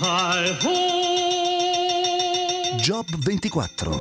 Job 24.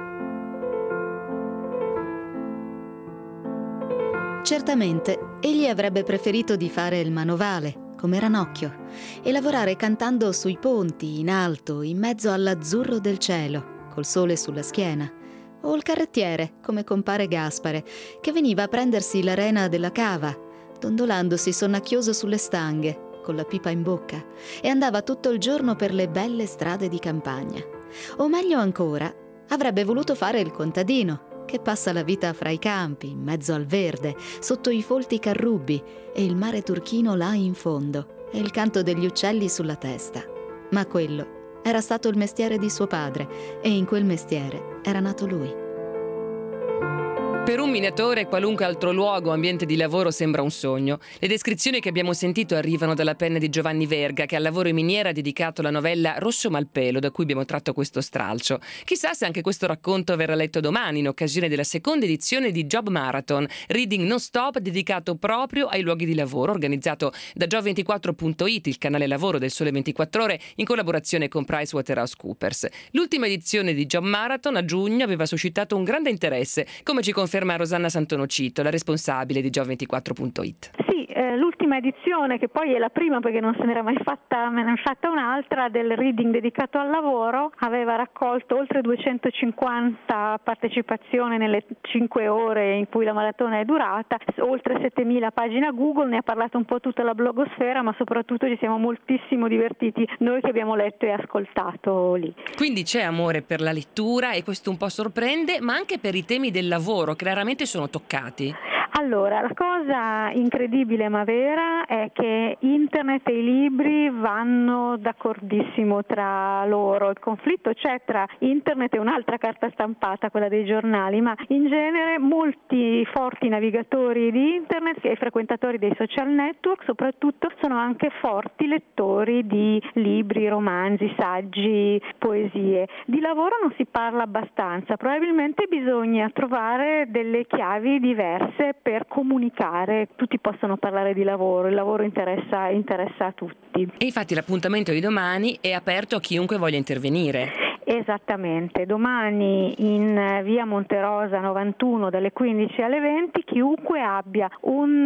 Certamente, egli avrebbe preferito di fare il manovale, come Ranocchio, e lavorare cantando sui ponti, in alto, in mezzo all'azzurro del cielo, col sole sulla schiena, o il carrettiere, come compare Gaspare, che veniva a prendersi la rena della cava, dondolandosi sonnacchioso sulle stanghe, con la pipa in bocca, e andava tutto il giorno per le belle strade di campagna. O meglio ancora, avrebbe voluto fare il contadino, che passa la vita fra i campi, in mezzo al verde, sotto i folti carrubi e il mare turchino là in fondo e il canto degli uccelli sulla testa. Ma quello era stato il mestiere di suo padre e in quel mestiere era nato lui. Per un minatore qualunque altro luogo o ambiente di lavoro sembra un sogno. Le descrizioni che abbiamo sentito arrivano dalla penna di Giovanni Verga, che al lavoro in miniera ha dedicato la novella Rosso Malpelo, da cui abbiamo tratto questo stralcio. Chissà se anche questo racconto verrà letto domani in occasione della seconda edizione di Job Marathon, reading non stop dedicato proprio ai luoghi di lavoro, organizzato da Job24.it, il canale lavoro del Sole 24 Ore, in collaborazione con PricewaterhouseCoopers. L'ultima edizione di Job Marathon a giugno aveva suscitato un grande interesse, come ci conferma Rosanna Santonocito, la responsabile di Job24.it. Sì, l'ultima edizione, che poi è la prima perché non se n'era mai fatta un'altra, del reading dedicato al lavoro, aveva raccolto oltre 250 partecipazioni nelle 5 ore in cui la maratona è durata, oltre 7.000 pagine a Google, ne ha parlato un po' tutta la blogosfera, ma soprattutto ci siamo moltissimo divertiti noi che abbiamo letto e ascoltato lì. Quindi c'è amore per la lettura e questo un po' sorprende, ma anche per i temi del lavoro che raramente sono toccati. Allora, la cosa incredibile ma vera è che internet e i libri vanno d'accordissimo tra loro. Il conflitto c'è tra internet e un'altra carta stampata, quella dei giornali, ma in genere molti forti navigatori di internet e frequentatori dei social network soprattutto sono anche forti lettori di libri, romanzi, saggi, poesie. Di lavoro non si parla abbastanza, probabilmente bisogna trovare delle chiavi diverse per comunicare. Tutti possono parlare di lavoro, il lavoro interessa a tutti. E infatti l'appuntamento di domani è aperto a chiunque voglia intervenire. Esattamente, domani in via Monterosa 91 dalle 15 alle 20 chiunque abbia un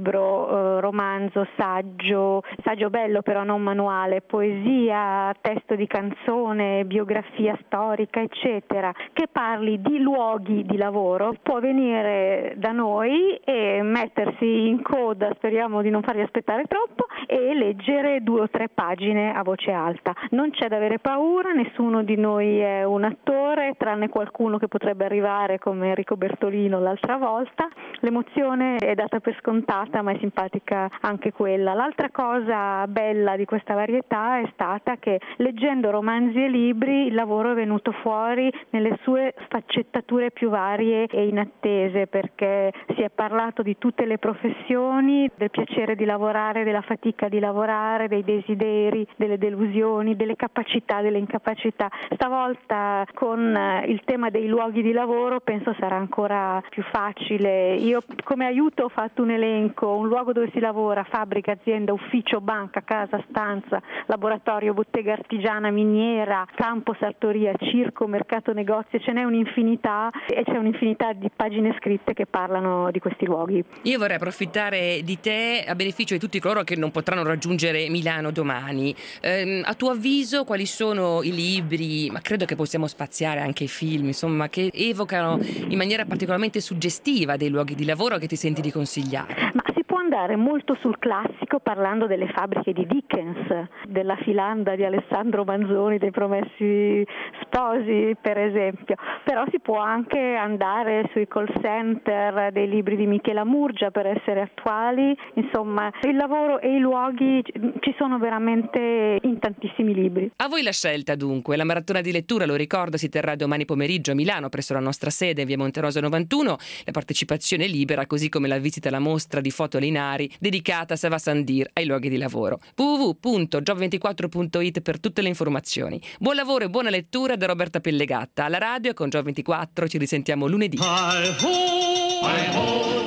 libro, romanzo, saggio bello però non manuale, poesia, testo di canzone, biografia storica eccetera, che parli di luoghi di lavoro, può venire da noi e mettersi in coda, speriamo di non farli aspettare troppo, e leggere 2 o 3 pagine a voce alta. Non c'è da avere paura, nessuno di noi è un attore, tranne qualcuno che potrebbe arrivare come Enrico Bertolino l'altra volta. L'emozione è data per scontata, ma è simpatica anche quella. L'altra cosa bella di questa varietà è stata che leggendo romanzi e libri il lavoro è venuto fuori nelle sue sfaccettature più varie e inattese, perché si è parlato di tutte le professioni, del piacere di lavorare, della fatica di lavorare, dei desideri, delle delusioni, delle capacità, delle incapacità. Stavolta con il tema dei luoghi di lavoro penso sarà ancora più facile. Io come aiuto ho fatto un elenco: un luogo dove si lavora, fabbrica, azienda, ufficio, banca, casa, stanza, laboratorio, bottega artigiana, miniera, campo, sartoria, circo, mercato, negozio. Ce n'è un'infinità e c'è un'infinità di pagine scritte che parlano di questi luoghi. Io vorrei approfittare di te a beneficio di tutti coloro che non potranno raggiungere Milano domani. A tuo avviso quali sono i libri, ma credo che possiamo spaziare anche i film, insomma, che evocano in maniera particolarmente suggestiva dei luoghi di lavoro che ti senti di consigliare? Ma si può andare molto sul classico parlando delle fabbriche di Dickens, della Filanda di Alessandro Manzoni, dei Promessi Sposi per esempio, però si può anche andare sui call center dei libri di Michela Murgia per essere attuali. Insomma, il lavoro e i luoghi ci sono veramente in tantissimi libri. A voi la scelta dunque. La maratona di lettura, lo ricordo, si terrà domani pomeriggio a Milano presso la nostra sede in via Monterosa 91. La partecipazione è libera, così come la visita alla mostra di foto Linari dedicata a Sava Sandir ai luoghi di lavoro. www.job24.it per tutte le informazioni. Buon lavoro e buona lettura da Roberta Pellegatta. Alla radio con Job24 ci risentiamo lunedì. Hi ho! Hi ho!